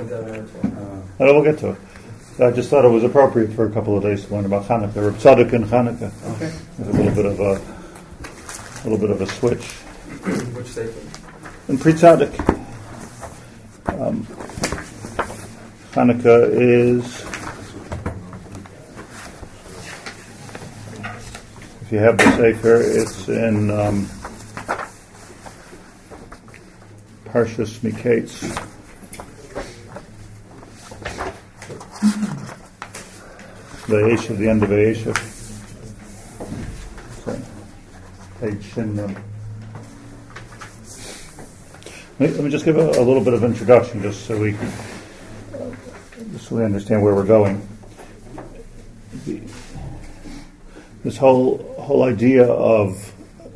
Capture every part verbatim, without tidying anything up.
Uh, we'll get to it. So I just thought it was appropriate for a couple of days to learn about Hanukkah, Reb Tzadok and Hanukkah. Okay. There's a little bit of a, a little bit of a switch. Which statement? In Pri Tzadok, um, Hanukkah is, if you have the Sefer, it's in um, Parshas Miketz. Vayeshev, the end of Vayeshev. So, page Shin. Let me just give a, a little bit of introduction, just so we, uh, just so we understand where we're going. The, this whole whole idea of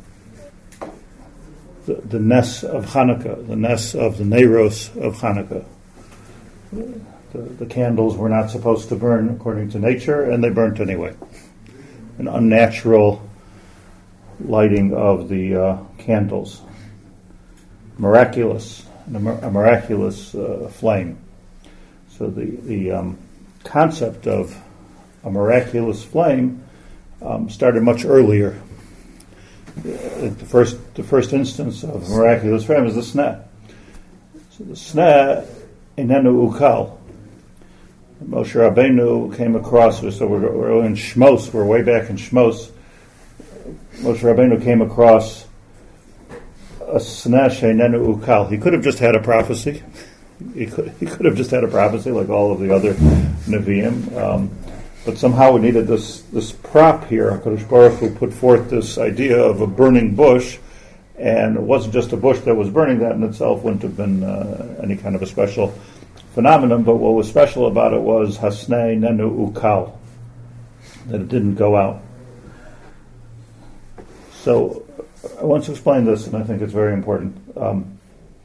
the, the Ness of Hanukkah, the Ness of the Neiros of Hanukkah. The, the candles were not supposed to burn according to nature, and they burnt anyway. An unnatural lighting of the uh, candles. Miraculous, a miraculous uh, flame. So the the um, concept of a miraculous flame um, started much earlier. The first the first instance of a miraculous flame is the sneh. So the sneh inenu ukal. Moshe Rabbeinu came across, so we're, we're in Shmos, we're way back in Shmos. Moshe Rabbeinu came across a sneh she'inenu ukal. He could have just had a prophecy. He could he could have just had a prophecy like all of the other Nevi'im. Um, but somehow we needed this this prop here. HaKadosh Baruch Hu put forth this idea of a burning bush, and it wasn't just a bush that was burning. That in itself wouldn't have been uh, any kind of a special phenomenon, but what was special about it was hasnei nenu ukal, that it didn't go out. So I want to explain this, and I think it's very important. Um,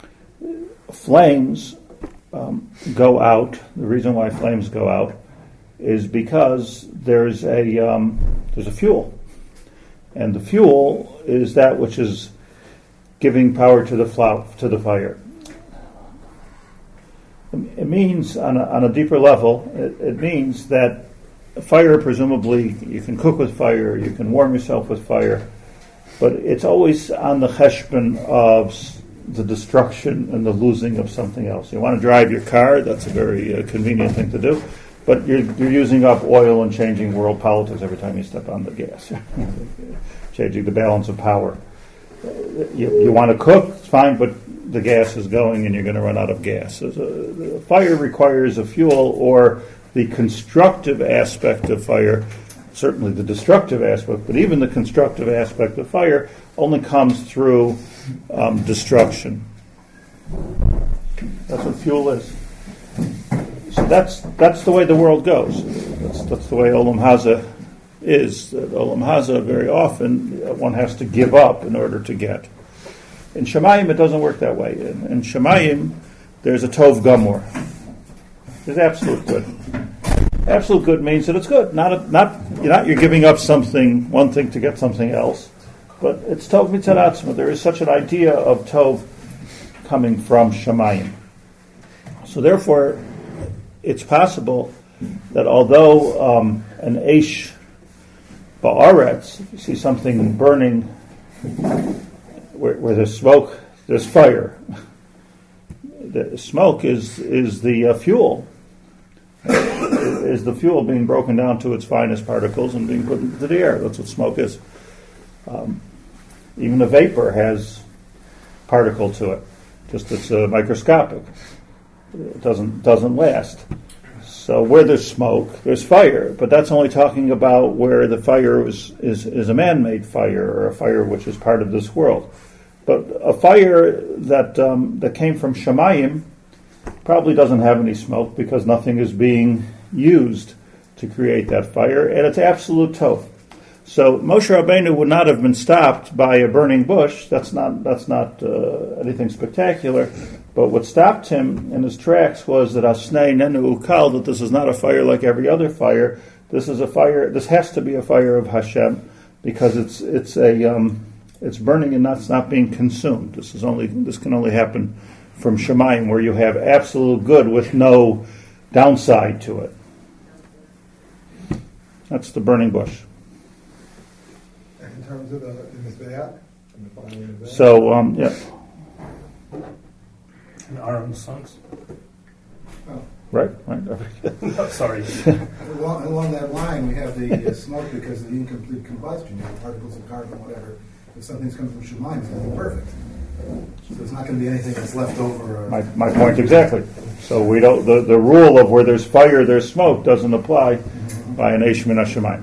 flames um, go out. The reason why flames go out is because there's a um, there's a fuel, and the fuel is that which is giving power to the flow, to the fire. It means, on a, on a deeper level, it, it means that fire, presumably, you can cook with fire, you can warm yourself with fire, but it's always on the cheshbon of the destruction and the losing of something else. You want to drive your car, that's a very uh, convenient thing to do, but you're, you're using up oil and changing world politics every time you step on the gas, changing the balance of power. You, you want to cook, it's fine, but the gas is going and you're going to run out of gas. So the fire requires a fuel, or the constructive aspect of fire, certainly the destructive aspect, but even the constructive aspect of fire only comes through um, destruction. That's what fuel is. So that's that's the way the world goes. That's, that's the way Olam Haza is. That Olam Haza, very often, one has to give up in order to get. In Shemayim, it doesn't work that way. In, in Shemayim, there's a Tov Gamor. There's absolute good. Absolute good means that it's good. Not a, not you're not you're giving up something, one thing to get something else, but it's Tov Mitzad Atzma. There is such an idea of Tov coming from Shemayim. So therefore, it's possible that although um, an Eish Ba'aretz, if you see something burning, Where, where there's smoke, there's fire. The smoke is is the uh, fuel, is the fuel being broken down to its finest particles and being put into the air. That's what smoke is. Um, even a vapor has particle to it, just it's uh, microscopic. It doesn't doesn't last. So where there's smoke, there's fire, but that's only talking about where the fire is is, is a man-made fire, or a fire which is part of this world. But a fire that um, that came from Shemayim probably doesn't have any smoke because nothing is being used to create that fire, and it's absolute tov. So Moshe Rabbeinu would not have been stopped by a burning bush. That's not that's not uh, anything spectacular. But what stopped him in his tracks was that Asnei Nenu Ukal, that this is not a fire like every other fire. This is a fire. This has to be a fire of Hashem because it's it's a um, it's burning and not, it's not being consumed. This is only this can only happen from Shemayim, where you have absolute good with no downside to it. That's the burning bush. In terms of the, the Mizbeach? So, um, yeah. And Aaron's sons. Oh. Right, right. No, sorry. along, along that line, we have the uh, smoke because of the incomplete combustion, you know, particles of carbon, whatever. If something's coming from Shemayim, it's going to be perfect. So there's not going to be anything that's left over. Uh, my, my point exactly. So we don't. The, the rule of where there's fire, there's smoke doesn't apply mm-hmm. by an Eish Min HaShemayim.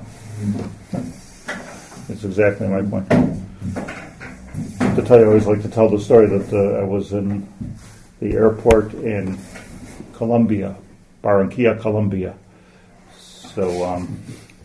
That's exactly my point. To tell you, I always like to tell the story that uh, I was in the airport in Colombia, Barranquilla, Colombia. So um,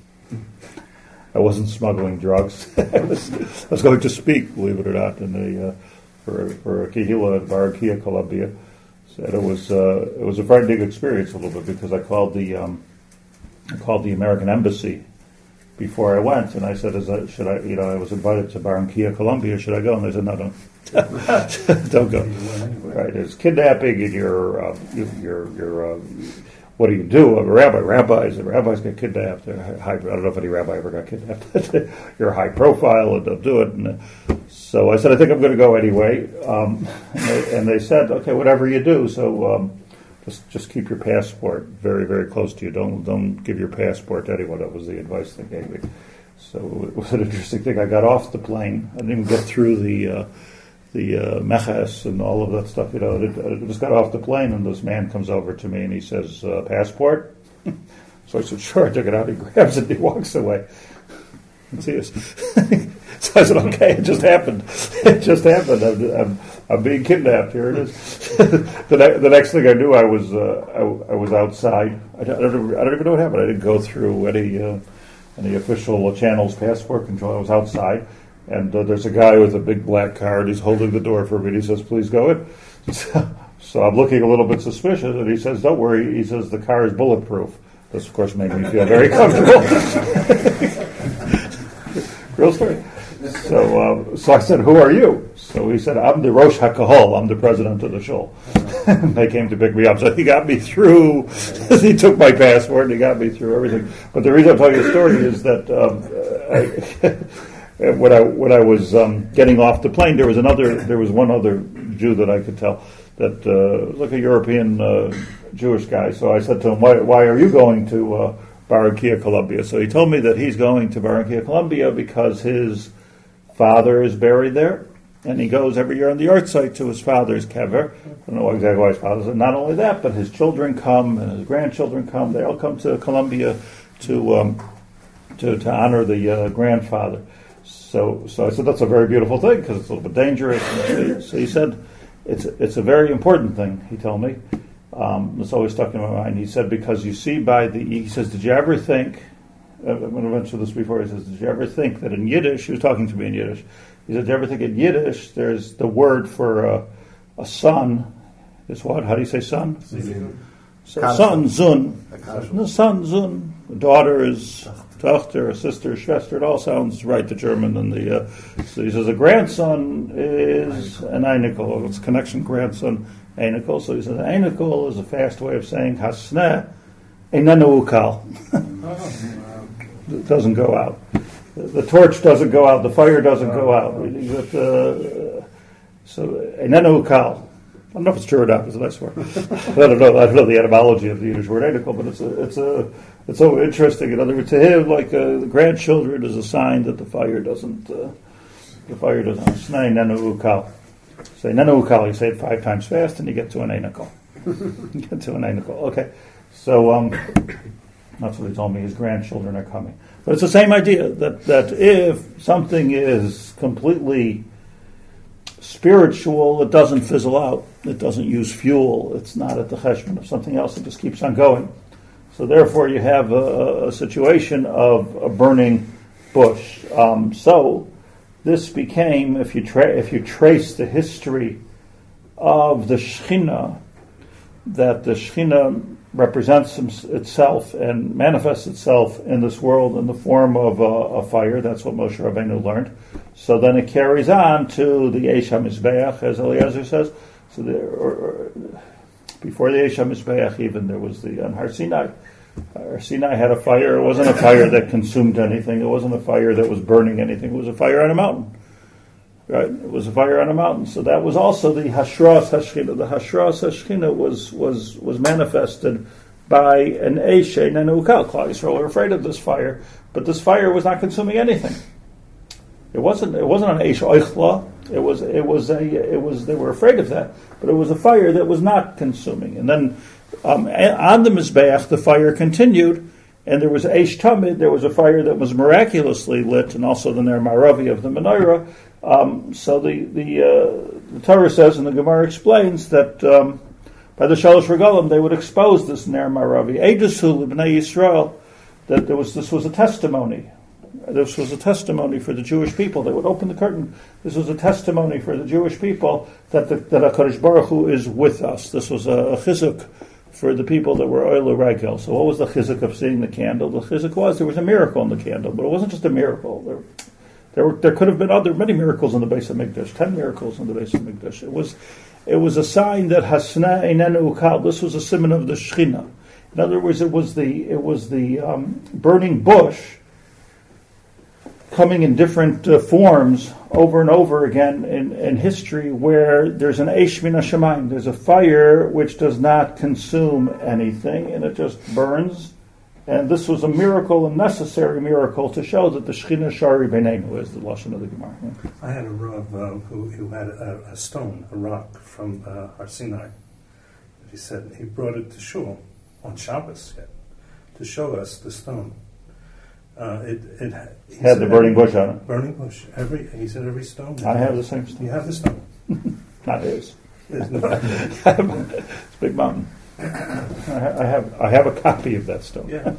I wasn't smuggling drugs. I, was, I was going to speak, believe it or not, in the, uh, for, for a kehila in Barranquilla, Colombia. So it was uh, it was a frightening experience a little bit because I called the um, I called the American embassy before I went, and I said, "Is that, should I? You know, I was invited to Barranquilla, Colombia. Should I go?" And they said, "No, don't, don't go." Right? It's kidnapping, and you're, uh, you, you're, you're. Uh, what do you do? A rabbi, rabbis, and rabbis get kidnapped. High, I don't know if any rabbi ever got kidnapped. You're high profile, and don't do it. And uh, so I said, "I think I'm going to go anyway." Um, and, they, and they said, "Okay, whatever you do." So. Um, Just, just keep your passport very, very close to you. Don't, don't give your passport to anyone. That was the advice they gave me. So it was an interesting thing. I got off the plane. I didn't even get through the, uh, the uh, meches and all of that stuff. You know, I just got off the plane, and this man comes over to me and he says, uh, "Passport?" So I said, "Sure." I took it out. He grabs it and he walks away. And see us. So I said, "Okay, it just happened. It just happened. I'm, I'm, I'm being kidnapped. Here it is." the, ne- the next thing I knew, I was uh, I, I was outside. I don't, I, don't, I don't even know what happened. I didn't go through any uh, any official channels, passport control. I was outside, and uh, there's a guy with a big black card. He's holding the door for me. He says, "Please go in." So, so I'm looking a little bit suspicious, and he says, "Don't worry." He says, "The car is bulletproof." This, of course, made me feel very comfortable. Real story. So, uh, so I said, "Who are you?" So he said, "I'm the Rosh HaKahol. I'm the president of the shul." They came to pick me up. So he got me through. He took my passport and he got me through everything. But the reason I'm telling you the story is that um, I, when I when I was um, getting off the plane, there was another. There was one other Jew that I could tell that uh, was like a European uh, Jewish guy. So I said to him, "Why, why are you going to uh, Barranquilla, Colombia?" So he told me that he's going to Barranquilla, Colombia because his father is buried there, and he goes every year on the yard site to his father's kever. I don't know exactly why his father's there. Not only that, but his children come and his grandchildren come. They all come to Colombia to um, to, to honor the uh, grandfather. So, so I said that's a very beautiful thing because it's a little bit dangerous. And so he said it's it's a very important thing. He told me um, it's always stuck in my mind. He said because you see by the he says, "Did you ever think?" I'm going to mention this before. He says, "Did you ever think that in Yiddish," he was talking to me in Yiddish, he said, "Did you ever think in Yiddish there's the word for a, a son is what? How do you say son?" So son, zun. No, son, zun. A daughter is Tochter, a sister is Schwester. It all sounds right to German. And the uh, so he says a grandson is an einikel. It's connection grandson, einikel. So he says einikel is a fast way of saying hasneh einenu ukal. It doesn't go out. The torch doesn't go out. The fire doesn't go out. But, uh, so, einenu ukal. I don't know if it's true or not. It's a nice word. I don't know. I don't know the etymology of the Yiddish word einikel, but it's a, it's a, it's so interesting. In other words, to him, like uh, the grandchildren is a sign that the fire doesn't, uh, the fire doesn't. Snei nenu ukal. Say nenu ukal. You say it five times fast, and you get to an einikel. You get to an einikel. Okay. So. Um, That's what he told me. His grandchildren are coming. But it's the same idea that, that if something is completely spiritual, it doesn't fizzle out. It doesn't use fuel. It's not at the cheshbon of something else. It just keeps on going. So therefore you have a, a situation of a burning bush. Um, so this became, if you, tra- if you trace the history of the Shekhinah, that the Shekhinah represents itself and manifests itself in this world in the form of a, a fire. That's what Moshe Rabbeinu learned. So then it carries on to the Eish HaMizbeach, as Eliezer says, So there, or, or, before the Eish HaMizbeach even, there was the on Har Sinai. Har Sinai had a fire. It wasn't a fire that consumed anything. It wasn't a fire that was burning anything. It was a fire on a mountain. Right? It was a fire on a mountain. So that was also the Hashras Hashchina. The Hashras Hashchina was was was manifested by an Eish Einenu Ukal. Klal Yisrael were afraid of this fire, but this fire was not consuming anything. It wasn't. It wasn't an Eish Oichla. It was. It was a. It was. They were afraid of that, but it was a fire that was not consuming. And then um, on the Mizbeach, the fire continued, and there was Eish Tamid. There was a fire that was miraculously lit, and also the Ner Maravi of the menorah. Um, so the the, uh, the Torah says, and the Gemara explains that um, by the Shalosh Regalim they would expose this Ner Maravi. Eidusu L'Bnei Yisrael, that there was this was a testimony. This was a testimony for the Jewish people. They would open the curtain. This was a testimony for the Jewish people that the, that HaKadosh Baruch Hu is with us. This was a, a chizuk for the people that were oil regel. So what was the chizuk of seeing the candle? The chizuk was there was a miracle in the candle, but it wasn't just a miracle. There, there, were, there could have been other many miracles in the Beis HaMikdash, ten miracles in the Beis HaMikdash. It was it was a sign that Hasna Einenu Ukal. This was a simon of the Shechina. In other words, it was the it was the um, burning bush coming in different uh, forms over and over again in, in history, where there's an Eish Min HaShamayim, there's a fire which does not consume anything, and it just burns. And this was a miracle, a necessary miracle, to show that the Shechina Shari B'neiנו is the Lashon of the Gemara. Yeah. I had a Rav uh, who, who had a, a stone, a rock from uh, Har Sinai. He said he brought it to Shul on Shabbos yet, to show us the stone. Uh, it it he had the burning bush on it. Burning bush. Every he said every stone. I have the same stone. You have the stone. Not his. It's not. It's a big mountain. I have I have a copy of that stone. Yeah.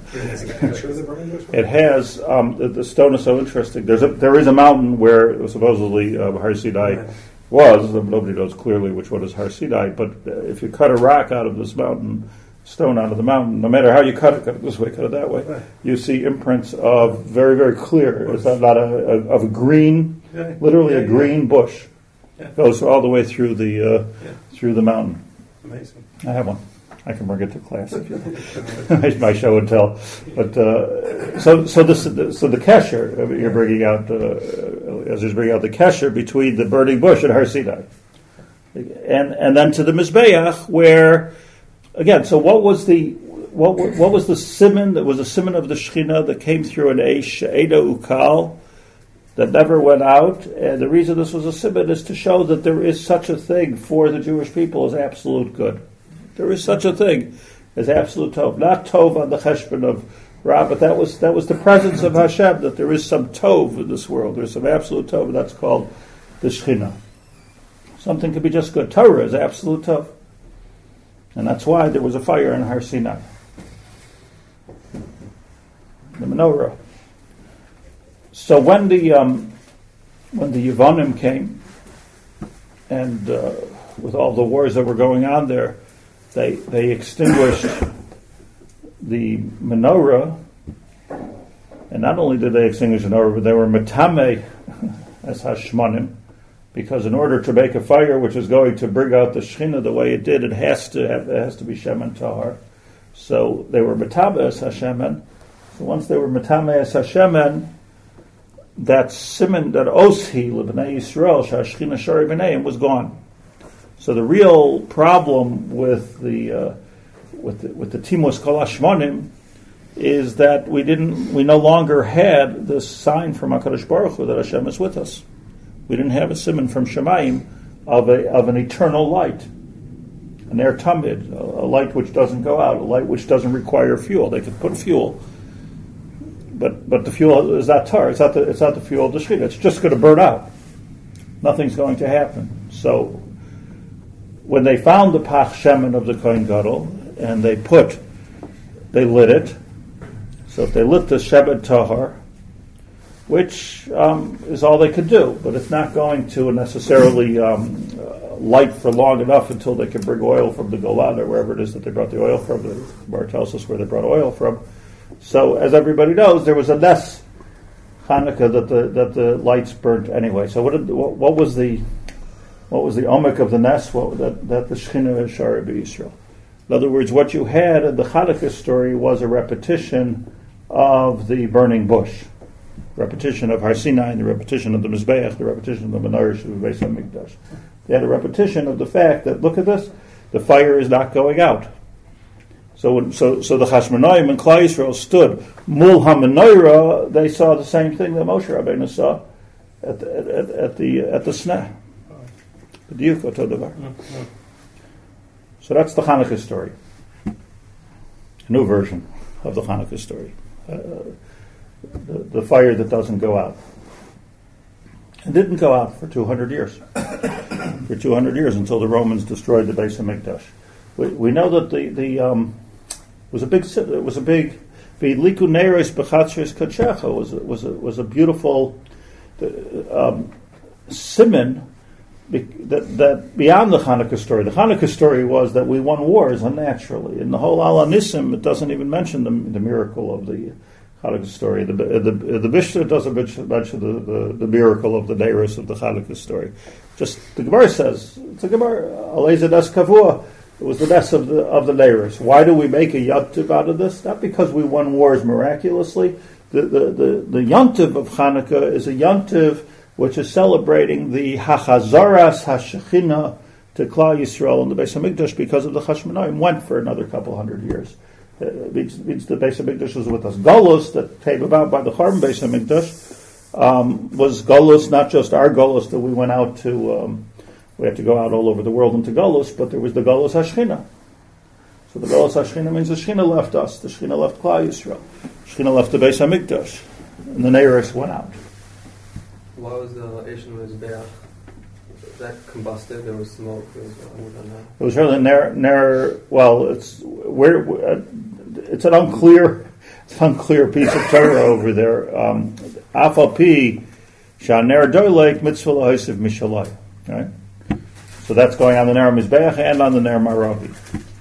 It has um, the, the stone is so interesting. There's a there is a mountain where supposedly uh, Har Sinai Yeah. was. Nobody knows clearly which one is Har Sinai, but uh, if you cut a rock out of this mountain, stone out of the mountain, no matter how you cut it, cut it this way, cut it that way, Right. you see imprints of very very clear. It's not, not a, a of a green, Yeah. literally Yeah, a green yeah. bush. Yeah. Goes all the way through the uh, Yeah. through the mountain. Amazing. I have one. I can bring it to class if you like. My show and tell. But uh, so so this so the kesher you're bringing out uh, as he's bringing out the kesher between the burning bush and Har Sinai, and and then to the Mizbeach where again. So what was the what what was the simon that was a simon of the Shechina that came through an Eish Eda Ukal that never went out? And the reason this was a simon is to show that there is such a thing for the Jewish people as absolute good. There is such a thing as absolute tov, not tov on the cheshbon of Ra, but that was that was the presence of Hashem, that there is some tov in this world. There's some absolute tov, and that's called the Shechina. Something could be just good. Torah is absolute tov, and that's why there was a fire in Har Sinai, the menorah. So when the um, when the Yevonim came, and uh, with all the wars that were going on there, They they extinguished the menorah, and not only did they extinguish the menorah, but they were metame as hashmanim, because in order to make a fire which is going to bring out the Shechina the way it did, it has to have it has to be shemen tahar. So they were metame as hashemen. So once they were metame as hashemen, that siman, that oshi l'bnei Yisrael shashchina shari b'neiim was gone. So the real problem with the uh, with the, with the Timus Kol Hashmonim is that we didn't we no longer had this sign from HaKadosh Baruch Hu that Hashem is with us. We didn't have a simon from Shemayim of a of an eternal light, an air tamid, a, a light which doesn't go out, a light which doesn't require fuel. They could put fuel, but but the fuel is not tar. It's not the it's not the fuel of the Shechina. It's just going to burn out. Nothing's going to happen. So when they found the Pach Shemen of the Kohen Gadol, and they put, they lit it. So if they lit the Shemen Tahar, which um, is all they could do, but it's not going to necessarily um, uh, light for long enough until they can bring oil from the Golan or wherever it is that they brought the oil from. The Gemara tells us where they brought oil from. So as everybody knows, there was a less Hanukkah that the that the lights burnt anyway. So what did, what, what was the what was the omek of the nes? What that that the Shechina is Shara B'Yisrael. In other words, what you had in the Hanukkah story was a repetition of the burning bush, repetition of Har Sinai, the repetition of the Mizbeach, the repetition of the Menorah of Beis Hamikdash. They had a repetition of the fact that, look at this, the fire is not going out. So, when, so, so the Chashmonaim and Klal Yisrael stood mul ha-menorah. They saw the same thing that Moshe Rabbeinu saw at the at, at the at the sneh. B'diuk oto davar. So that's the Hanukkah story. A new version of the Hanukkah story. Uh, the, the fire that doesn't go out. It didn't go out for two hundred years. For two hundred years until the Romans destroyed the Beis Hamikdash. We, we know that the the um, was a big it was a big V'idliku neiros b'chatzos kadshecha was was a, was a beautiful um, siman that that beyond the Hanukkah story. The Hanukkah story was that we won wars unnaturally. In the whole Ala Nisim, it doesn't even mention the, the miracle of the Hanukkah story. The the, the Mishnah doesn't mention the, the, the miracle of the neiros of the Hanukkah story. Just the Gemara says it's a Gemara. Aleza das kavua. It was the best of the of the neiros. Why do we make a yontiv out of this? Not because we won wars miraculously. The the the, the yontiv of Hanukkah is a yontiv which is celebrating the hachazaras hashechina to Klal Yisrael and the Beis Hamikdash because of the Chashmonaim went for another couple hundred years. It means, it means the Beis Hamikdash was with us. Golos that came about by the Churban Beis Hamikdash um, was Golos, not just our Golos that we went out to. Um, we had to go out all over the world into Golos, but there was the Golos Hashchina. So the Golos Hashchina means the Shechina left us, the Shechina left Klal Yisrael, the Shechina left the Beis Hamikdash, and the Neiros went out. Why was the Asian Mizbeach that combusted? There was smoke. There was, uh, it was really near, near. Well, it's where uh, it's an unclear, it's an unclear piece of Torah over there. Afal pi shaner doilek mitzvah lahosiv mishalai. Right. So that's going on the Ner Mizbeach and on the Ner Maravi.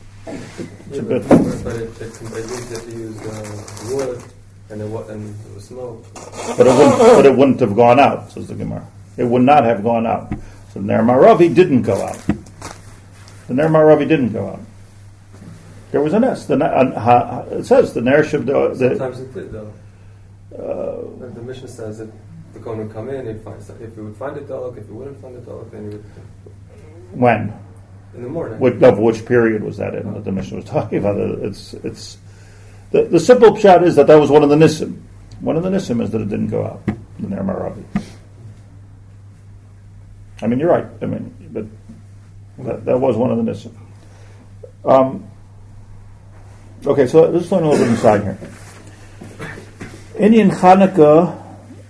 It's yeah, a but, bit. But it, it, it used it to use uh, wood. And there, was, and there was smoke. But it wouldn't. But it wouldn't have gone out, says the Gemara. It would not have gone out. So the Ner Maravi didn't go out. The Ner Maravi didn't go out. There was a nest. The, uh, ha, it says the Ner Shav. Sometimes it did though. Uh, the Mishnah says that the Kohen would come in. He'd find if he would find a dog. If he wouldn't find a dog, then he would. When? In the morning. Which, no, which period was that in? That the Mishnah was talking about. It's it's. The, the simple pshat is that that was one of the nisim. One of the nisim is that it didn't go out, the Ner Maravi. I mean, you're right. I mean, but that, that was one of the nisim. Um, okay, so let's learn a little bit inside here. Indian Chanukah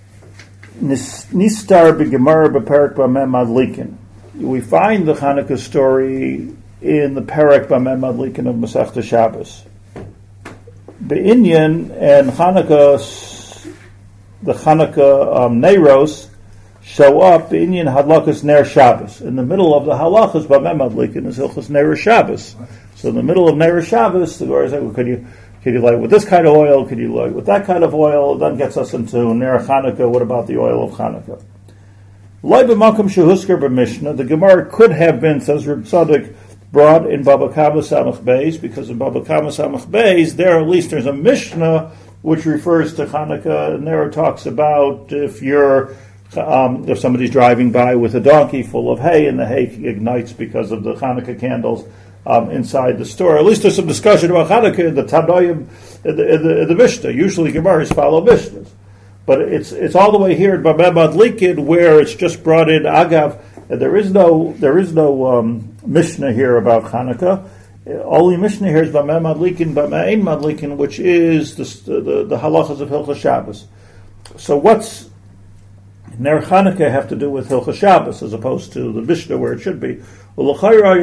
nistar b'gemara b'perek b'mem adlikin. We find the Chanukah story in the perek b'mem adlikin of Masechta Shabbos. The Inyan and Hanukkah, the Hanukkah um, Neiros, show up. The Inyan Hadlakas Ner Shabbos. In the middle of the halachas, B'mem Adlikin is Hilchas Ner Shabbos. So in the middle of Ner Shabbos, the Gemara says, well, could you could you light with this kind of oil? Could you light with that kind of oil? That gets us into Ner Hanukkah. What about the oil of Hanukkah? Loi b'makom shehusker b'mishnah. The Gemara could have been, says Reb Tzadok, brought in Baba Kama Samach Beis, because in Baba Kama Samach Beis, there at least there's a Mishnah which refers to Hanukkah, and there it talks about if you're, um, if somebody's driving by with a donkey full of hay, and the hay ignites because of the Hanukkah candles um, inside the store. At least there's some discussion about Hanukkah in the Tanoim, in the, in the, in the Mishnah. Usually Gemaras follow Mishnahs. But it's it's all the way here in Bameh Madlikin where it's just brought in Agav. There is no there is no um, Mishnah here about Hanukkah. Only Mishnah here is Bameh Madlikin, Bameh Ein Madlikin, which is the the, the halachas of Hilchas Shabbos. So what's Ner Hanukkah have to do with Hilchas Shabbos as opposed to the Mishnah where it should be? Well,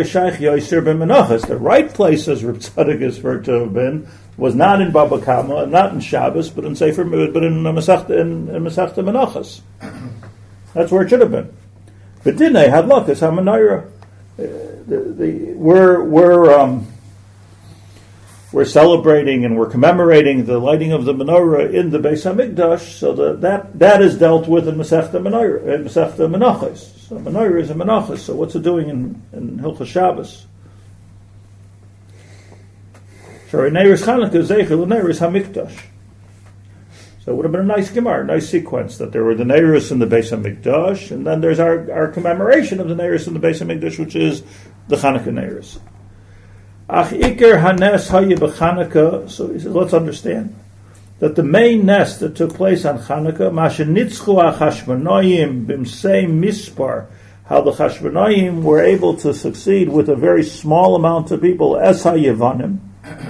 the right place, as Reb Tzadok is for it to have been, was not in Baba Kama, not in Shabbos, but in Sefer, but in Masechta in, in Masechta Menachos. That's where it should have been. But Dinei Hadlakas HaMenorah. The, the, we're we're um, we're celebrating and we're commemorating the lighting of the menorah in the Beis Hamikdash, so that that, that is dealt with in Masechta Menorah, in Masechta Menachos. So menorah is a menachos. So what's it doing in, in Hilchos Shabbos? Shari Neiris Chanukah Zeicher L'Neiris HaMikdash. So it would have been a nice Gemara, nice sequence, that there were the Neiris in the Beis HaMikdash, and then there's our, our commemoration of the Neiris in the Beis HaMikdash, which is the Chanukah Neiris. Ach Iker Hanes Hayeh B'Chanukah. So he says, let's understand that the main nest that took place on Chanukah, Mashenitzchu HaChashmonaim B'Msei Mispar, how the Chashmonaim were able to succeed with a very small amount of people, Es HaYevanim,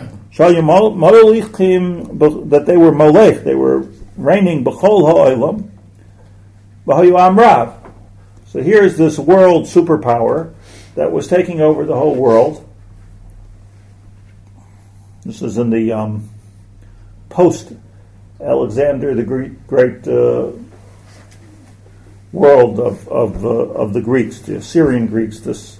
that they were molech, they were reigning b'chol ha'olam, v'hayu amrav. So here's this world superpower that was taking over the whole world. This is in the um, post Alexander the Great, great uh, world of of, uh, of the Greeks, the Assyrian Greeks. This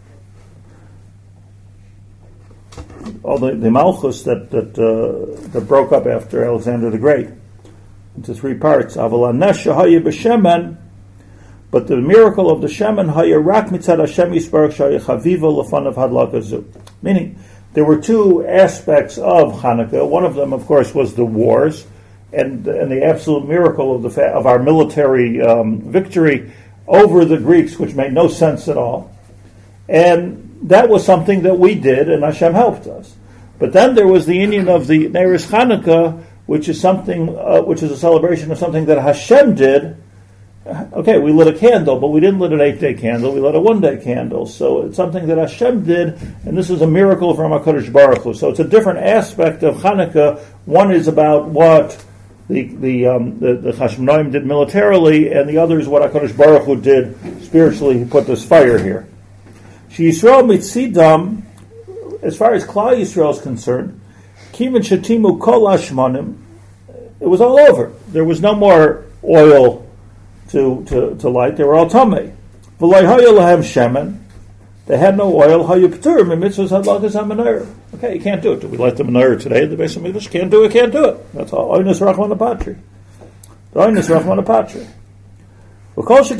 all the, the Malchus that that uh, that broke up after Alexander the Great into three parts. Avalanesh haya b'shemen, but the miracle of the shemen haya rak mitzad Hashem yisbarach shaya chaviva lefanav hadlakazu. Meaning, there were two aspects of Hanukkah. One of them, of course, was the wars and and the absolute miracle of the fa- of our military um, victory over the Greeks, which made no sense at all. And that was something that we did, and Hashem helped us. But then there was the union of the Neiris Chanukah, which is something, uh, which is a celebration of something that Hashem did. Okay, we lit a candle, but we didn't lit an eight-day candle. We lit a one-day candle. So it's something that Hashem did, and this is a miracle from HaKadosh Baruch Hu. So it's a different aspect of Chanukah. One is about what the the um, the, the Chashmonaim did militarily, and the other is what HaKadosh Baruch Hu did spiritually. He put this fire here. Yisrael mitzidam, as far as Klal Yisrael is concerned, kimin shetimu kol hashmanim, it was all over. There was no more oil to to, to light. They were all tamei. V'lo haya lahem shemen. They had no oil. Hayu p'tur mitzvahs hadlakas hamenorah. Okay, you can't do it. Do we light the menorah today in the Beis HaMikdash? Can't do it. Can't do it. That's all. Oinus rachman apatri. Oinus rachman apatri. We don't find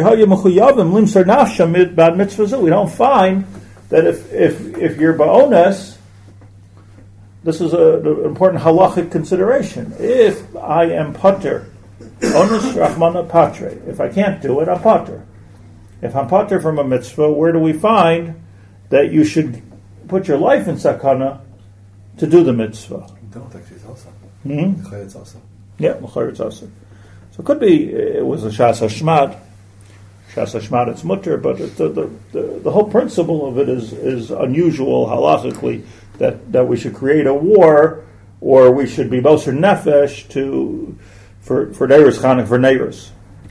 that if if, if you're ba'ones, this is a, an important halachic consideration. If I am pater, onus rachmana patre, if I can't do it, I'm pater. If I'm pater from a mitzvah, where do we find that you should put your life in sakana to do the mitzvah? Don't actually, it's also. Hmm? It's also. Yeah, it's also. So it could be it was a Shas Hashmad. Shas Hashmad, it's mutter, but it, the, the, the the whole principle of it is is unusual halachically, that, that we should create a war, or we should be Moser Nefesh to for for Neiros Chanukah for Neiros.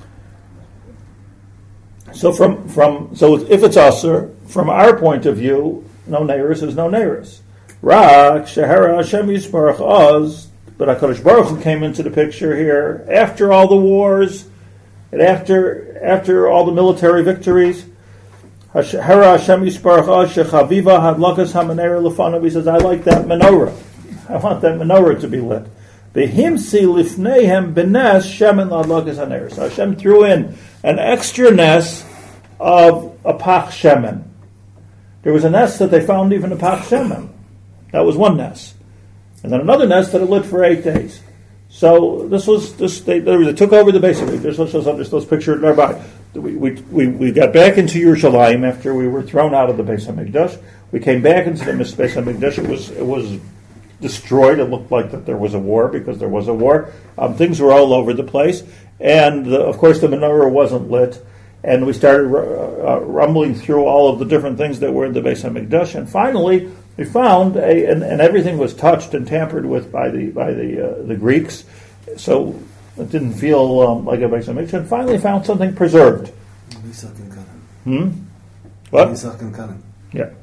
So from from so if it's Aser, from our point of view, no Neiros is no Neiros. Rak Shehera Hashem Yisbarach Oz. But HaKadosh Baruch Hu came into the picture here after all the wars and after after all the military victories. Hara Hashem Yisbarach Oz shechaviva hadlakas hamenorah lefanav. He says, I like that menorah. I want that menorah to be lit. Behimsi lifneihem benes shemen hadlakas hanerah. So Hashem threw in an extra nest of a pach shemen. There was a nest that they found even a pach shemen. That was one nest. And then another nest that it lit for eight days. So this was this. They, they took over the basic. Just let's just let's, let's picture it nearby. We, we we we got back into Yerushalayim after we were thrown out of the Beis HaMikdash. We came back into the Beis HaMikdash. It was it was destroyed. It looked like that there was a war because there was a war. Um, things were all over the place, and the, of course the menorah wasn't lit. And we started uh, rumbling through all of the different things that were in the Beis HaMikdash, and finally we found a, and, and everything was touched and tampered with by the by the uh, the Greeks, so it didn't feel um, like a Beis HaMikdash. And finally found something preserved. Hmm. What? Yeah.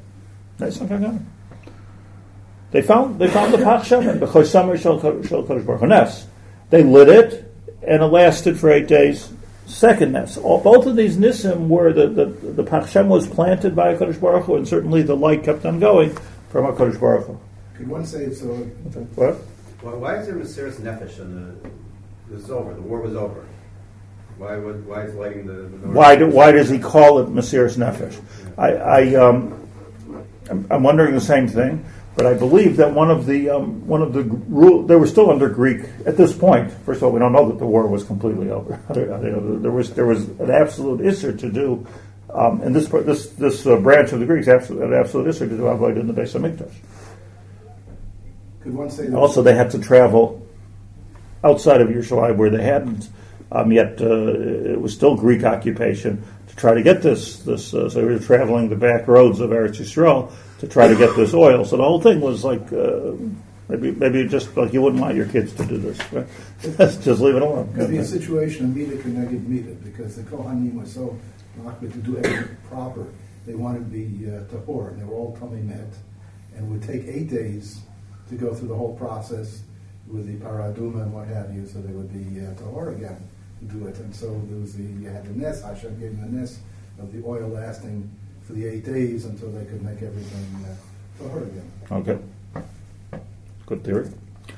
They found they found the Pach Shemen because Summer Shel Kodesh Baruch Hu. They lit it, and it lasted for eight days. Second nest. All, both of these nisim were the the, the Pach Shem was planted by HaKadosh Baruch Hu, and certainly the light kept on going from HaKadosh Baruch Hu. Could one say it's a... What? Well, why is there Mesiras Nefesh and the... This is over, the war was over? Why would, why is lighting the menorah? Why do, why does he call it Mesiras Nefesh? I, I um, I'm, I'm wondering the same thing, but I believe that one of the um, one of the rule they were still under Greek at this point. First of all, we don't know that the war was completely over. there was there was an absolute issur to do, um, and this this this uh, branch of the Greeks absolute, an absolute issur to do avodah in the Beis Hamikdash. Could one say that Also, they had to travel outside of Yerushalayim where they hadn't. Um, yet uh, it was still Greek occupation to try to get this. This uh, so we were traveling the back roads of Eretz Yisrael to try to get this oil. So the whole thing was like uh, maybe maybe just like you wouldn't want your kids to do this. Right? Just leave it alone. It could be a situation of Mida Keneged Mida, because the Kohanim were so awkward to do everything proper. They wanted to be uh, tahor, and they were all tummy met, and it would take eight days to go through the whole process with the paraduma and what have you, so they would be uh, tahor again to do it. And so there was the you had the nes. Hashem gave them the nes of the oil lasting for the eight days until they could make everything uh, tahor again. Okay, good theory.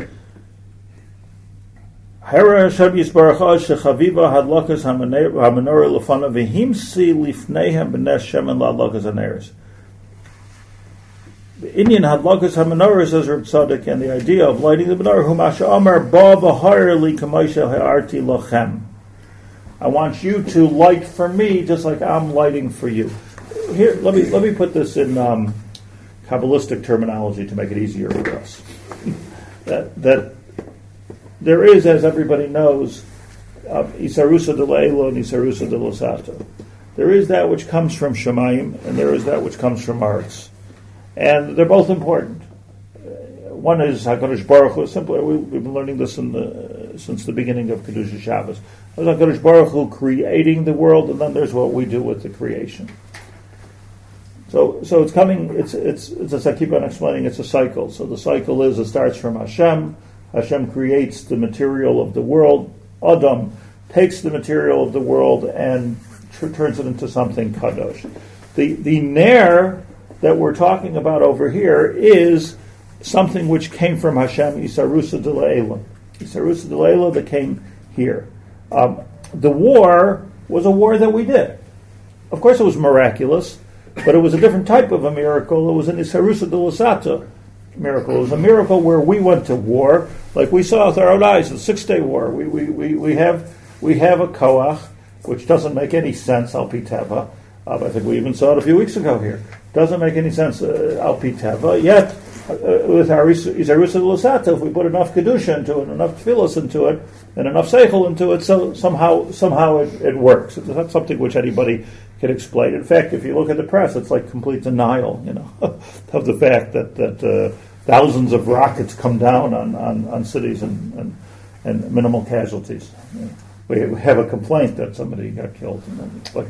Hera Hashem Yisbarach shechaviva hadlakas hamenorah lefana v'himsi lifneihem b'nes shemen la'adlakas haneres. The Indian hadlakas hamenorah, says Reb Tzadok, and the idea of lighting the menorah, humasha amar ba v'hayr li kamaisha ha'arti lachem. I want you to light for me just like I'm lighting for you. Here, let me let me put this in um, Kabbalistic terminology to make it easier for us. that that. There is, as everybody knows, uh, Isarusa de Le'elo and Isarusa de Losata. There is that which comes from Shemayim, and there is that which comes from Aretz. And they're both important. Uh, one is HaKadosh Baruch Hu. Simply, we, we've been learning this in the, since the beginning of Kedusha Shabbos. There's HaKadosh Baruch Hu creating the world, and then there's what we do with the creation. So, so it's coming. It's it's, it's as I keep on explaining. It's a cycle. So the cycle is it starts from Hashem. Hashem creates the material of the world. Adam takes the material of the world and tr- turns it into something kadosh. The the ner that we're talking about over here is something which came from Hashem, Isarusa de Le'ela. Isarusa de Le'ela that came here. Um, the war was a war that we did. Of course it was miraculous, but it was a different type of a miracle. It was an Isarusa de Losata miracle. It was a miracle where we went to war, like we saw with our own eyes, the Six-Day War. We we, we, we have we have a koach, which doesn't make any sense, al pi teva. Uh, I think we even saw it a few weeks ago here. Doesn't make any sense, uh, al pi teva. Yet, uh, with our Isarusa L'Sata, if we put enough kedusha into it, enough tefillos into it, and enough seichel into it, so somehow somehow it, it works. It's not something which anybody can explain. In fact, if you look at the press, it's like complete denial, you know, of the fact that that uh, thousands of rockets come down on, on, on cities and, and and minimal casualties. You know, we have a complaint that somebody got killed, and then it's like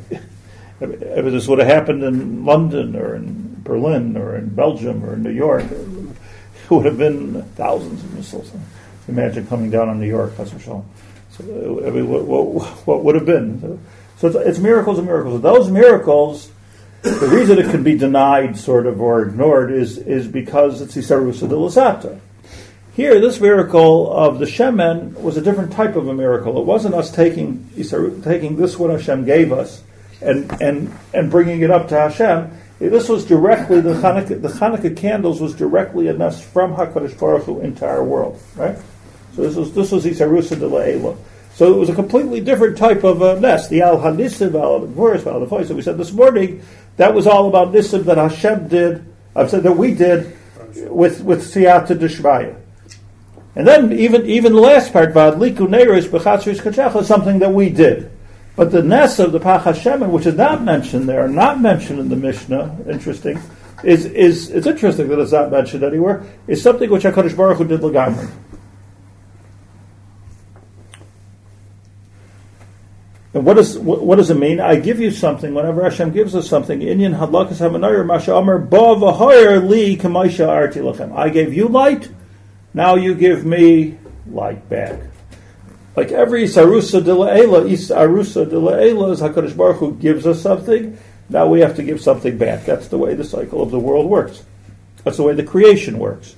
if this would have happened in London or in Berlin or in Belgium or in New York, it would have been thousands of missiles. Imagine coming down on New York, that's for sure. So, I mean, what, what, what would have been? So it's, it's miracles and miracles. Those miracles, the reason it can be denied, sort of, or ignored is is because it's Isarusa de L'Sata. Here, this miracle of the Shemen was a different type of a miracle. It wasn't us taking taking this what Hashem gave us and and and bringing it up to Hashem. This was directly the Hanukkah. The Hanukkah candles was directly a nest from Hakadosh Baruch Hu into our world, right? So this was this was Isarusa de Le'ela. So it was a completely different type of a nest. The Al Hanisim, Al Gvoris, Al Lefois that we said this morning, that was all about Nisim that Hashem did. I've said that we did with with Siyata Deshmaya. And then even even the last part, V'adliku Neiros B'chatzris Kachecha, is something that we did. But the Ness of the Pach Hashem, which is not mentioned there, not mentioned in the Mishnah, interesting, is is it's interesting that it's not mentioned anywhere, is something which HaKadosh Baruch Hu did l'gamri. And what does what, what does it mean? I give you something. Whenever Hashem gives us something, Inyan hadlakas hamanayir masha amar ba v'hayir li kamaisha arti lachem. I gave you light. Now you give me light back. Like every Isarusa de Le'ela, Isarusa de Le'ela is HaKadosh Baruch Hu gives us something. Now we have to give something back. That's the way the cycle of the world works. That's the way the creation works.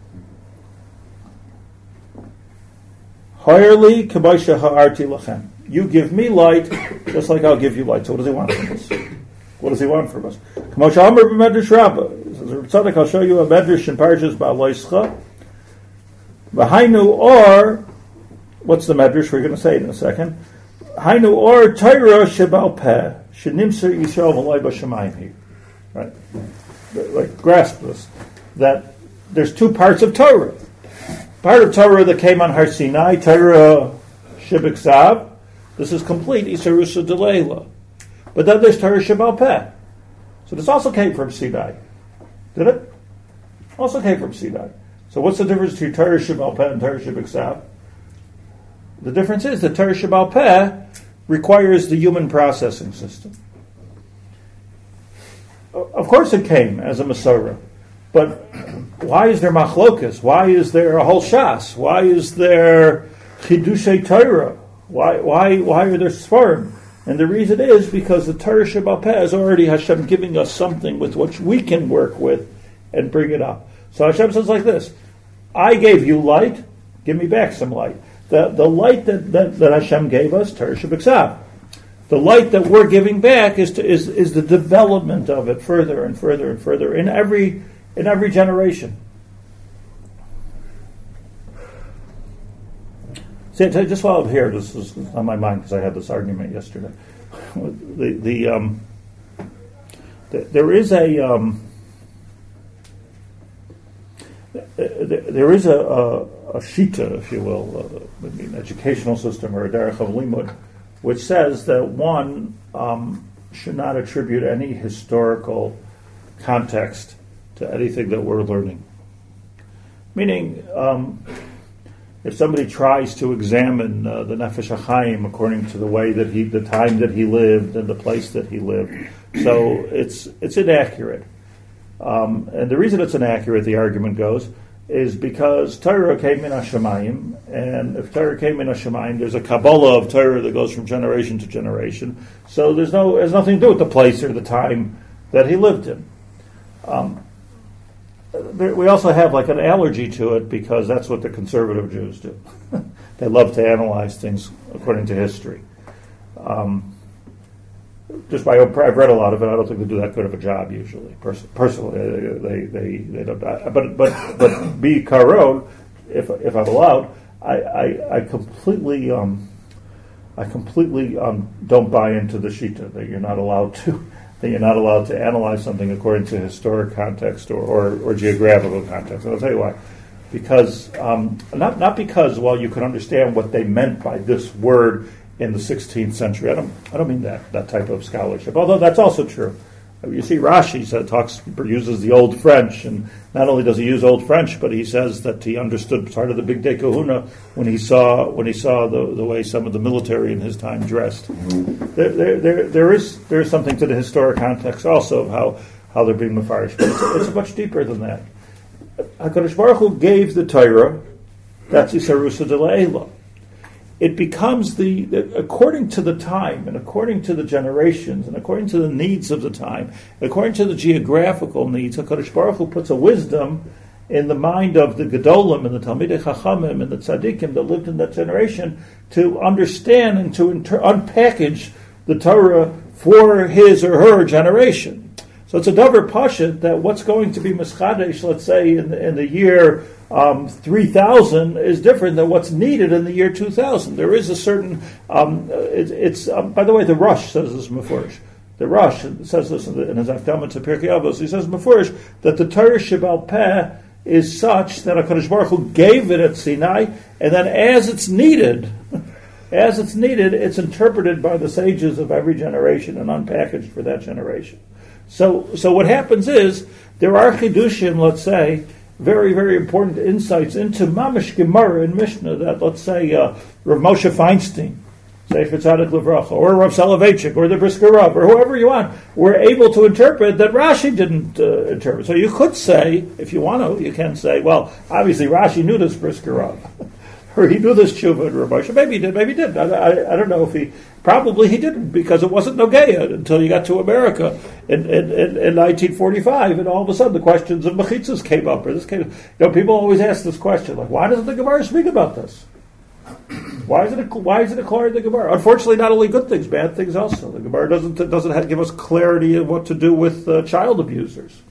Hayerli k'maisha ha'arti lachem. you give me light, just like I'll give you light. So what does he want from us? What does he want from us? K'mo she'amar b'medrash Rabbah. He says, Tzaddik, I'll show you a medrash in Parshas Ba'aloischa. V'hainu or, what's the medrash? We're going to say it in a second. Hainu or Torah shebal peh shenimser Yisrael v'loi b'shamayim here. Right? Like, grasp this. That there's two parts of Torah. Part of Torah that came on Har Sinai, Torah Shebiksav. This is complete, Isarusa Delayla. But then there's Torah Shebal Peh. So this also came from Sinai. Did it? Also came from Sinai. So what's the difference between Torah Shebal Peh and Torah Shebiksav? The difference is that Torah Shebal Peh requires the human processing system. Of course it came as a Masorah. But why is there machlokas? Why is there a whole shas? Why is there chidushay Torah? Why why why are there svarim? And the reason is because the Torah Shebal Peh is already Hashem giving us something with which we can work with and bring it up. So Hashem says like this: I gave you light, give me back some light. The the light that, that, that Hashem gave us, Torah Shebiksav. The light that we're giving back is to, is is the development of it further and further and further in every in every generation. See, just while I'm here, this is on my mind because I had this argument yesterday. The the um, the, there is a um, there is a, a, a shita, if you will, uh, maybe an educational system or a derech of limud, which says that one um, should not attribute any historical context to anything that we're learning. Meaning, um, if somebody tries to examine uh, the Nefesh HaChaim according to the way that he, the time that he lived and the place that he lived, so it's it's inaccurate. Um, and the reason it's inaccurate, the argument goes, is because Torah came in Hashemayim, and if Torah came in Hashemayim, there's a Kabbalah of Torah that goes from generation to generation. So there's no, it has nothing to do with the place or the time that he lived in. Um, there, we also have like an allergy to it because that's what the conservative Jews do. They love to analyze things according to history. Um, Just by I've read a lot of it. I don't think they do that good of a job usually. Pers- personally, they they they don't. But but but be karon, if if I'm allowed, I I, I completely um I completely um don't buy into the shita that you're not allowed to that you're not allowed to analyze something according to historic context or or, or geographical context. And I'll tell you why. Because um not not because well you can understand what they meant by this word in the sixteenth century. I don't I don't mean that, that type of scholarship, although that's also true. You see Rashi said, talks uses the Old French, and not only does he use Old French, but he says that he understood part of the Big Day Kahuna when he saw when he saw the, the way some of the military in his time dressed. There, there, there, there is there is something to the historic context also of how, how they're being mefarish, but it's, it's much deeper than that. HaKadosh Baruch Hu gave the Torah, that's Isarusa de Le'ela. It becomes the, the, according to the time, and according to the generations, and according to the needs of the time, according to the geographical needs, HaKadosh Baruch Hu puts a wisdom in the mind of the Gedolim and the Talmidei Chachamim and the Tzaddikim that lived in that generation to understand and to inter- unpackage the Torah for his or her generation. So it's a davar pashut that what's going to be mischadesh, let's say, in the, in the year Um, three thousand is different than what's needed in the year two thousand. There is a certain, um, it, it's, um, by the way, the Rosh says this Mefurish. The Rosh says this in, the, in his Afdama to Pirkei Avos. He says Mefurish that the Torah Shebal Peh is such that HaKadosh Baruch Hu gave it at Sinai, and then as it's needed, as it's needed, it's interpreted by the sages of every generation and unpackaged for that generation. So, so what happens is, there are chidushim, let's say, very, very important insights into Mamish Gemara and Mishnah that, let's say, uh, Rav Moshe Feinstein, Sefer Tzadik Levracha, or Rav Soloveitchik, or the Brisker Rav, or whoever you want, were able to interpret that Rashi didn't uh, interpret. So you could say, if you want to, you can say, well, obviously Rashi knew this Brisker Rav, or he knew this Tshuva and Rav Moshe. Maybe he did, maybe he didn't. I, I, I don't know if he, probably he didn't, because it wasn't Nogeya until you got to America in, in, in, in nineteen forty-five, and all of a sudden the questions of Mechitzas came up, or this came, you know, people always ask this question, like, why doesn't the Gemara speak about this? Why is it? Why is it declared in the Gemara? Unfortunately, not only good things, bad things also. The Gemara doesn't doesn't have, give us clarity of what to do with uh, child abusers.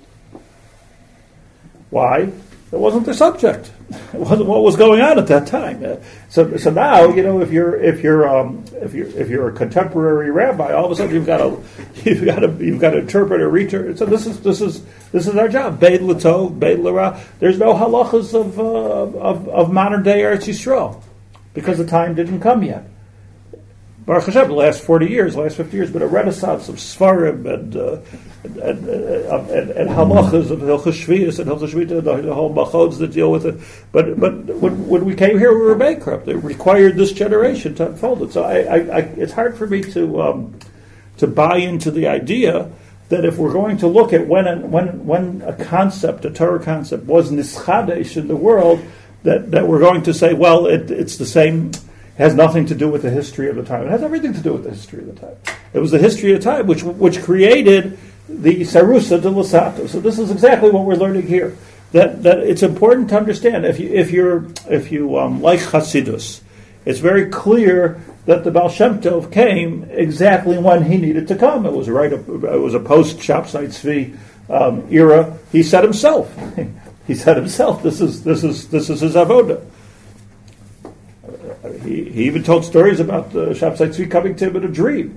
Why? It wasn't their subject. It wasn't what was going on at that time. Uh, so, so now, you know, if you're if you're um, if you're if you're a contemporary rabbi, all of a sudden you've got to you've got to you've got to interpret or return. So this is this is this is our job. Beid l'tov, beid l'ra. There's no halachas of, uh, of of modern day Eretz Yisrael because the time didn't come yet. Baruch Hashem, the last forty years, the last fifty years, been a renaissance of Sfarim and uh, and, and, and, and halachas of Hilchos Shvius and Hilchos Shvita, the, the whole machods that deal with it. But but when, when we came here, we were bankrupt. It required this generation to unfold it. So I, I, I, it's hard for me to um, to buy into the idea that if we're going to look at when a, when when a concept, a Torah concept, was nischadesh in the world, that, that we're going to say, well, it, it's the same. Has nothing to do with the history of the time. It has everything to do with the history of the time. It was the history of the time which which created the Sarusa de Lasato. So this is exactly what we're learning here. That that it's important to understand. If you if you're if you um, like Hasidus, it's very clear that the Baal Shem Tov came exactly when he needed to come. It was right. It was a post Shapsai Tzvi um, era. He said himself. he said himself. This is this is this is his avoda. He, he even told stories about uh, Shapsai Tzvi coming to him in a dream.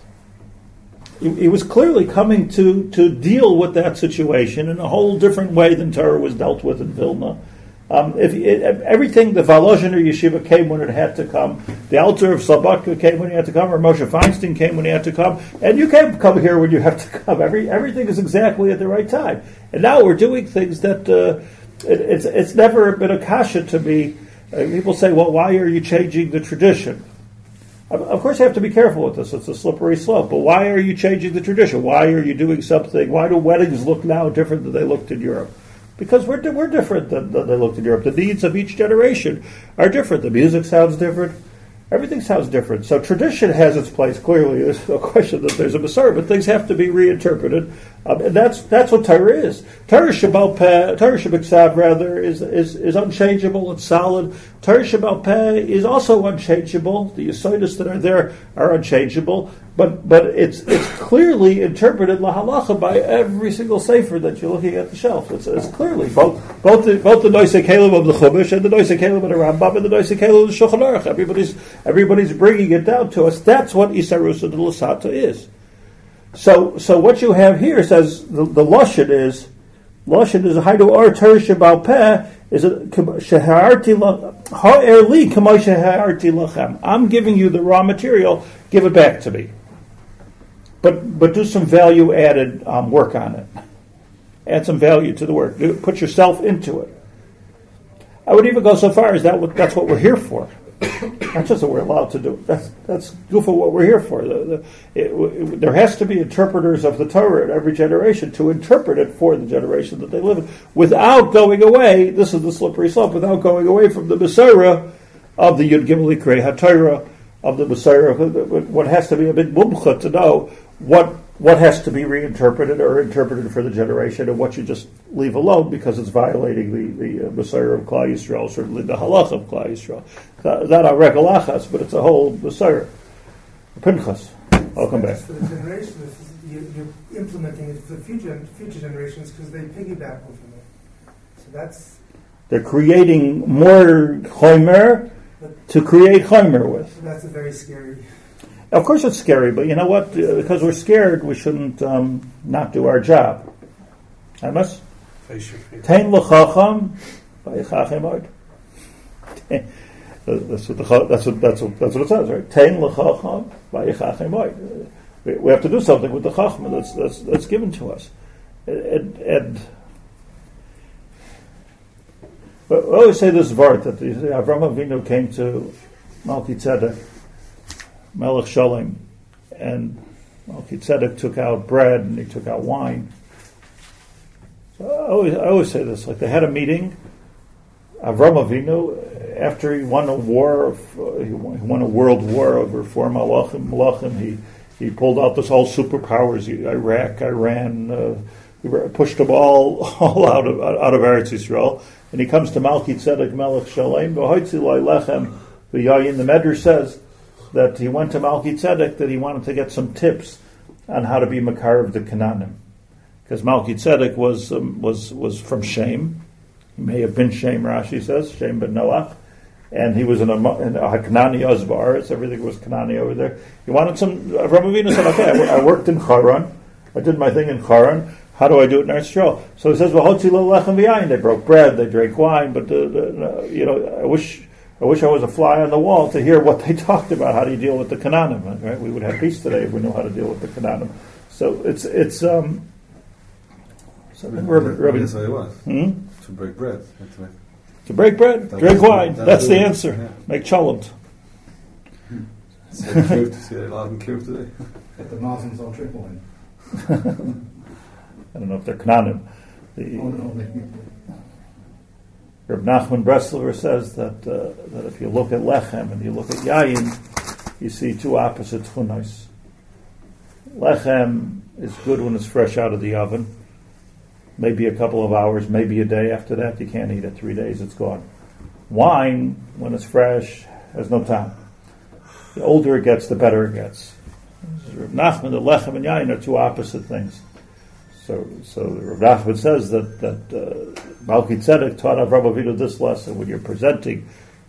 He, he was clearly coming to, to deal with that situation in a whole different way than Torah was dealt with in Vilna. Um, if, it, everything, the Volozhiner Yeshiva came when it had to come. The Alter of Slobodka came when he had to come, or Moshe Feinstein came when he had to come. And you can't come here when you have to come. Every, everything is exactly at the right time. And now we're doing things that uh, it, it's, it's never been a kasha to me. Uh, people say, well, why are you changing the tradition? Of, of course, you have to be careful with this. It's a slippery slope. But why are you changing the tradition? Why are you doing something? Why do weddings look now different than they looked in Europe? Because we're we're different than, than they looked in Europe. The needs of each generation are different. The music sounds different. Everything sounds different. So tradition has its place, clearly. There's no question that there's a Masorah, but things have to be reinterpreted. Um, and that's that's what Torah is. Torah Shabbal Peh, Torah Shabbat rather, is, is is unchangeable and solid. Torah Shabbal Peh is also unchangeable. The Yesodis that are there are unchangeable. But but it's it's clearly interpreted lahalacha by every single sefer that you're looking at the shelf. It's, it's clearly both both the both the Noisei Kalim of the Chumash and the Noisei Kalim of the Rambam and the Noisei Kalim of the Shulchan Aruch. Everybody's everybody's bringing it down to us. That's what Isarusa de Lasata is. So so what you have here says the, the lashon is lashon is a haidu or Torah Shabbal Peh is a sheharti ha'erli k'may sheharti lachem. I'm giving you the raw material. Give it back to me. But but do some value added um, work on it. Add some value to the work. Do, put yourself into it. I would even go so far as that. That's what we're here for. Not just that we're allowed to do it. That's that's good for what we're here for. The, the, it, it, there has to be interpreters of the Torah in every generation to interpret it for the generation that they live in, without going away. This is the slippery slope. Without going away from the Masorah of the Yud Gimel Ikrei HaTorah of the Masorah. What has to be a bit mumcha to know what what has to be reinterpreted or interpreted for the generation, and what you just leave alone because it's violating the the uh, Masorah of Klal Yisrael, certainly the halacha of Klal Yisrael. That are regalachas, but it's a whole Masorah. Pinchas, I'll come back. For the generation, you, you're implementing it for the future future generations because they piggyback off of it. So that's they're creating more chomer to create chomer with. That's a very scary. Of course it's scary, but you know what? Uh, because we're scared, we shouldn't um, not do our job. I must. Tein l'chacham v'yichachem od. That's what the, that's what that's what that's what it says, right? Tein l'chacham v'yichachem od. We have to do something with the chachma that's that's that's given to us, and. and I always say this vart that the, Avram Avinu came to Malki Tzedek, Melech Sholem, and Malki Tzedek took out bread and he took out wine. So I always, I always say this: like they had a meeting. Avram Avinu, after he won a war, of, uh, he won a world war over four malachim. Malachim, he he pulled out this whole superpowers: Iraq, Iran. Uh, he pushed them all all out of out of Eretz Yisrael. And he comes to Malki Tzedek Melech Shalem, V'hoitzi loy lechem The Yayin, the Medrash says that he went to Malki Tzedek that he wanted to get some tips on how to be Makar of the Canaanim. Because Malki Tzedek was, um, was, was from Shem. He may have been Shem, Rashi says, Shem ben Noach. And he was in a, in a Kanani Ozbar, everything was Kanani over there. He wanted some, Avraham Avinu said, okay, I, I worked in Charan, I did my thing in Charan, how do I do it in Eretz Yisrael? So he says, "V'hotzi lo lechem v'yayin." They broke bread, they drank wine, but the, the, you know, I wish, I wish I was a fly on the wall to hear what they talked about. How do you deal with the Canaanim? Right? We would have peace today if we knew how to deal with the Canaanim. So it's it's um. Something That's what it was. Hmm? To break bread. Right. To break bread, that drink was, wine. That That's the it. answer. Yeah. Make cholent. See a lot of them today. But the Muslims don't drink wine. I don't know if they're Canaanim. The, Oh, no, they, Reb Nachman Breslover says that uh, that if you look at lechem and you look at yayin, you see two opposite chunos. Lechem is good when it's fresh out of the oven. Maybe a couple of hours, maybe a day. After that, you can't eat it. Three days, it's gone. Wine, when it's fresh, has no time. The older it gets, the better it gets. Reb Nachman, the lechem and yayin are two opposite things. So, so Rav Nachman says that that uh, Malki Tzedek taught Avraham Avinu this lesson: when you're presenting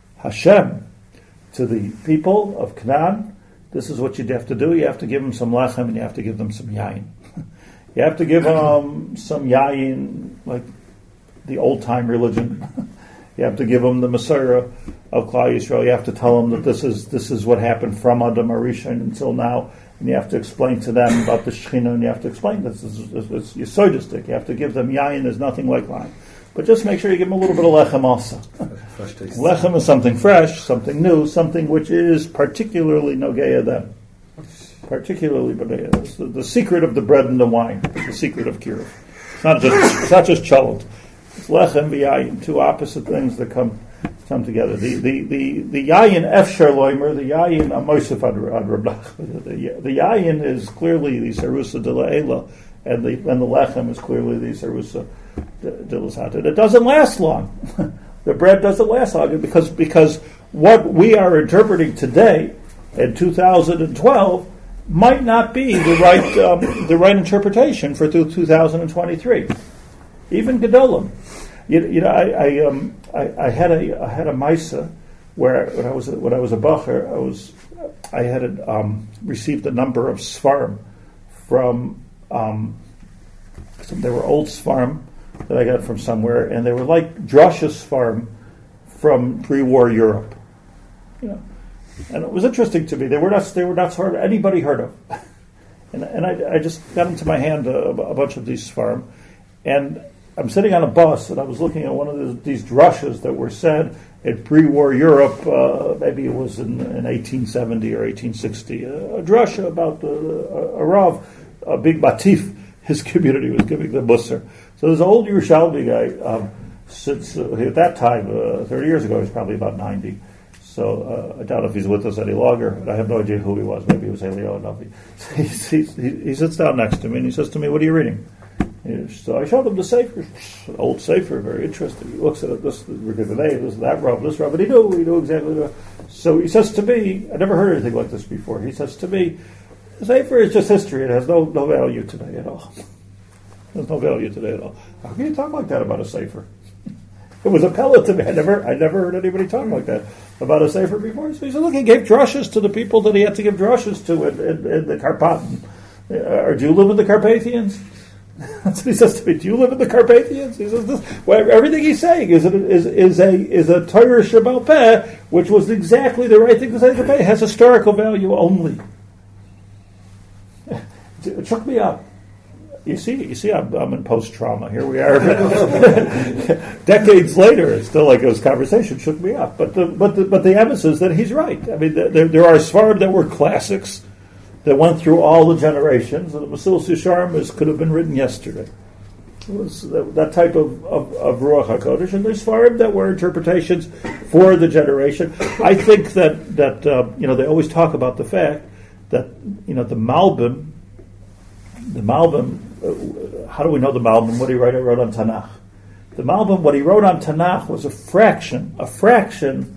Hashem to the people of Canaan, this is what you have to do. You have to give them some lechem and you have to give them some yayin. You have to give them some yayin, like the old time religion. You have to give them the Messiah of Klal Yisrael. You have to tell them that this is this is what happened from Adam Arishan until now. And you have to explain to them about the Shechina, and you have to explain this is it's yesodistic. You have to give them yayin. There's nothing like wine, but just make sure you give them a little bit of lechem also. Fresh taste. Lechem is something fresh, something new, something which is particularly nogeya them. Particularly, but it's the, the secret of the bread and the wine, the secret of kiruv. It's not just it's not just cholent. It's lechem v'yayin, two opposite things that come. come together. The the the the yayin efshar loimer, the yayin amoisef ad rablach. The the yayin is clearly the sarusa de laela, and the and the lechem is clearly the sarusa de lasata. It doesn't last long. The bread doesn't last long because because what we are interpreting today in two thousand twelve might not be the right um, the right interpretation for two thousand twenty-three. Even Gedolim. You, you know, I I, um, I I had a I had a Maisa where when I was a, when I was a bacher, I was I had um, received a number of svarim from um, some, they were old svarim that I got from somewhere, and they were like drasha svarim from pre-war Europe. You know, and it was interesting to me. They were not they were not svarim anybody heard of, and and I I just got into my hand a, a bunch of these svarim, and I'm sitting on a bus and I was looking at one of the, these drushas that were said in pre-war Europe. Uh, maybe it was in, in eighteen seventy or eighteen sixty. Uh, a drusha about uh, a, a Rav, a big batif. His community was giving the musar. So this old Yerushalmi guy, um, since uh, at that time, uh, thirty years ago, he was probably about ninety. So uh, I doubt if he's with us any longer. I have no idea who he was. Maybe he was Elio Navi. So he, he, he sits down next to me and he says to me, "What are you reading?" So I showed him the Sefer, an old Sefer, very interesting. He looks at it, this, this, this, that Rav, this Rav, but he knew, he knew exactly what. So he says to me, I never heard anything like this before. He says to me, the Sefer is just history. It has no, no value today at all. There's no value today at all. How can you talk like that about a Sefer? It was a pellet to me. I never, I never heard anybody talk like that about a Sefer before. So he said, look, he gave drushes to the people that he had to give drushes to in, in, in the Carpathian. Uh, do you live in the Carpathians? That's what he says to me. Do you live in the Carpathians? He says this. Well, everything he's saying is a, is is a is a Torah Shebal Peh, which was exactly the right thing to say. It has historical value only. It shook me up. You see, you see, I'm, I'm in post trauma. Here we are, decades later. It's still like this conversation shook me up. But the but the but the emphasis that he's right. I mean, there there are svarim that were classics that went through all the generations, and the Mesilas Yesharim is could have been written yesterday. It was that, that type of, of, of Ruach HaKodesh, and there's Sfarim that were interpretations for the generation. I think that, that uh, you know, they always talk about the fact that, you know, the Malbim, the Malbim, uh, how do we know the Malbim? What he wrote, he wrote on Tanakh. The Malbim, what he wrote on Tanakh was a fraction, a fraction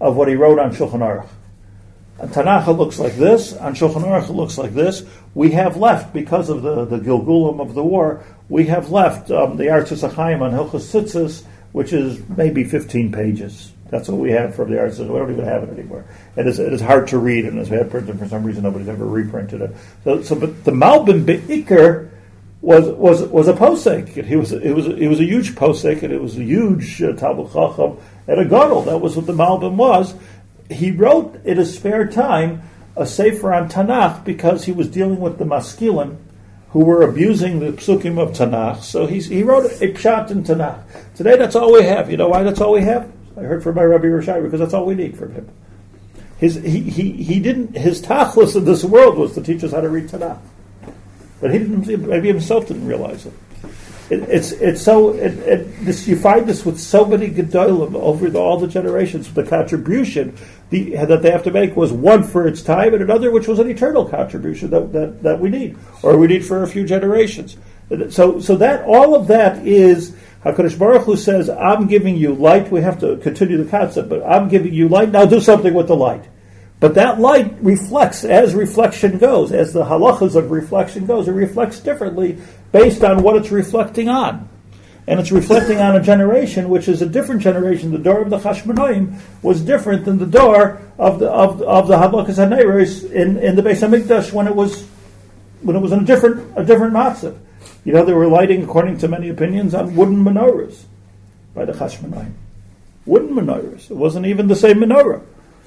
of what he wrote on Shulchan Aruch. On Tanakh it looks like this, on Shulchan Aruch it looks like this. We have left, because of the, the Gilgulim of the war, we have left um, the Artzis Chaim on Hilchos Tzitzis, which is maybe fifteen pages. That's what we have from the Artzis. We don't even have it anymore. It is, it is hard to read, and it's bad printed. For some reason, nobody's ever reprinted it. So, so but the Malbim Be'ikr was was was a posek. He was it was he was a huge posek, and it was a huge uh, Talmud Chacham and a gadol. That was what the Malbim was. He wrote in his spare time a sefer on Tanakh because he was dealing with the Maskilim who were abusing the psukim of Tanakh. So he's, he wrote a pshat in Tanakh. Today, that's all we have. You know why that's all we have? I heard from my Rabbi Rashai, because that's all we need from him. His he he he didn't his tachlis in this world was to teach us how to read Tanakh, but he didn't. Maybe himself didn't realize it. It, it's it's so it, it, this, you find this with so many gedolim over the, all the generations. The contribution the, that they have to make was one for its time, and another which was an eternal contribution that, that, that we need, or we need for a few generations. So so that all of that is HaKadosh Baruch Hu says, "I'm giving you light." We have to continue the concept, but I'm giving you light. Now do something with the light. But that light reflects as reflection goes, as the halachas of reflection goes. It reflects differently based on what it's reflecting on. And it's reflecting on a generation which is a different generation. The door of the Chashmonaim was different than the door of the of, of the Hadlakas HaNeiros in, in the Beis HaMikdash when it was when it was in a different a different matzav. You know, they were lighting, according to many opinions, on wooden menorahs by the Chashmonaim. Wooden menorahs. It wasn't even the same menorah.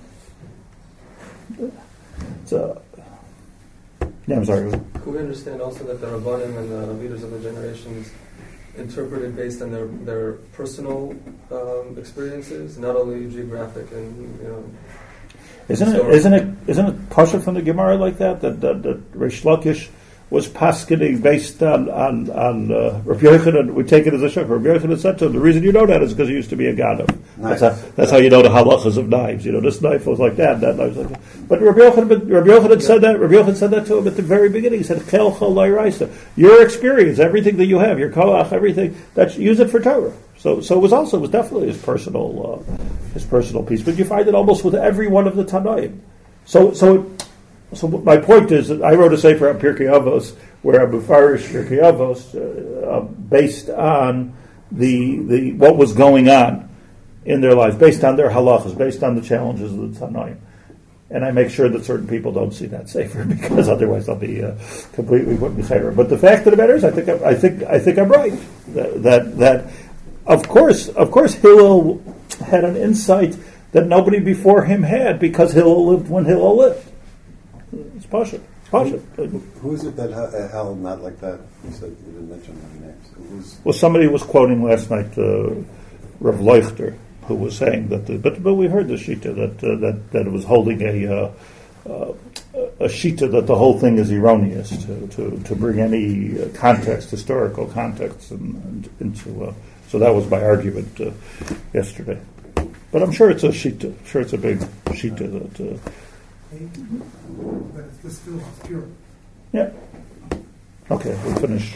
So, yeah, I'm sorry. Could we understand also that the Rabbanim and the leaders of the generations interpreted based on their their personal um, experiences, not only geographic and you know? Isn't it? Isn't it? Isn't it partial from the Gemara like that? That that, that Rish Lakish was paskening based on on on uh, Rabbi Yochanan. We take it as a shock. Rabbi Yochanan said to him, "The reason you know that is because he used to be a gadol." Nice. That's how that's how you know the halachas of knives. You know, this knife was like that, that knife was like that. But Rabbi Yochanan, Rabbi Yochanan said that. Rabbi Yochanan said that to him at the very beginning. He said, "Kel chol lo'iraisa." Your experience, everything that you have, your koach, everything, that's use it for Torah. So, so it was also it was definitely his personal uh, his personal piece. But you find it almost with every one of the Tanoim. So, so. So my point is that I wrote a sefer on Pirkei Avos where I'm mefarish Pirkei Avos uh, uh, based on the the what was going on in their lives, based on their halachas, based on the challenges of the Tanoim. And I make sure that certain people don't see that sefer because otherwise they'll be uh, completely put in chayra. But the fact of the matter is, I think I'm, I think I think I'm right that, that that of course of course Hillel had an insight that nobody before him had because Hillel lived when Hillel lived. It's Pasha. It's Pasha. Who, who is it that uh, held not like that? You said you didn't mention any names. Who's Well, somebody was quoting last night uh, Rav Leuchter, who was saying that, the, but but we heard the shita that uh, that that it was holding a uh, uh, a shita that the whole thing is erroneous to to, to bring any uh, context, historical context, and, and into. Uh, so that was my argument uh, yesterday. But I'm sure it's a shita. I'm sure it's a big shita that. Uh, But it's still pure. Yeah. Okay, we'll finish.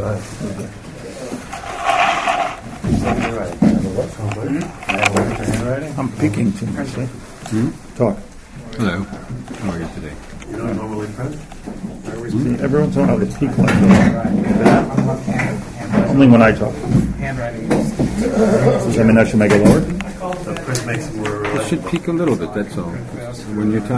I'm peeking too much. Eh? Hmm? Talk. Hello. How are you today? You don't normally print? See, every once in a while they peek like that. Only when I talk. Handwriting. Does that mean I should make it lower? The print makes it more. It should peak a little bit, that's all. When you're talking.